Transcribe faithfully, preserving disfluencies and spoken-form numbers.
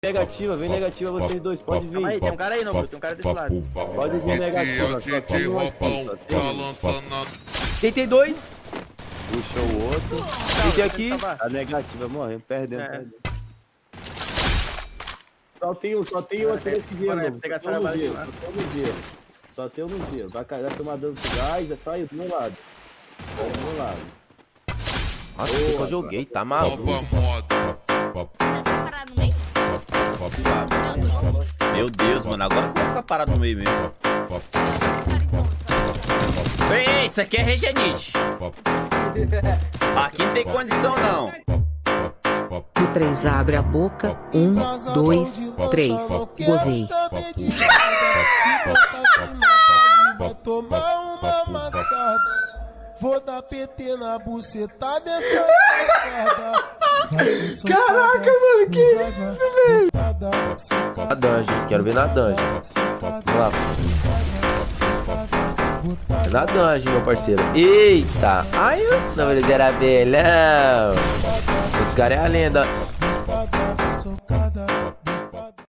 Negativa, vem negativa vocês dois, pode vir. Calma aí, tem um cara aí, não, tem um cara desse lado. Pode vir negativa, só tem um aqui, só tem um. Deitei dois. Puxou o outro. Deitei aqui. A negativa, morrendo, perdendo, perdendo. Só tem um, só tem um aqui nesse dia, mano. Só tem um no dia, só tem um no dia. Só tem um no dia. Vai cair, vai tomar dano pro gás, já saiu do meu lado. Saiu do meu lado. Nossa, o que eu joguei, tá maluco. Você já fica parado no meio? Meu Deus, mano, agora que eu vou ficar parado no meio mesmo. Ei, isso aqui é Regenite. Aqui não tem condição, não. O três abre a boca. Um, dois, três. Gozei. Vai tomar uma amassada. Vou dar P T na buceta dessa safada. Caraca, mano, que isso, velho? Na dungeon, quero ver na dungeon. Vamos lá. É na dungeon, meu parceiro. Eita! Ai, não, eles eram velhão. Esse cara é a lenda.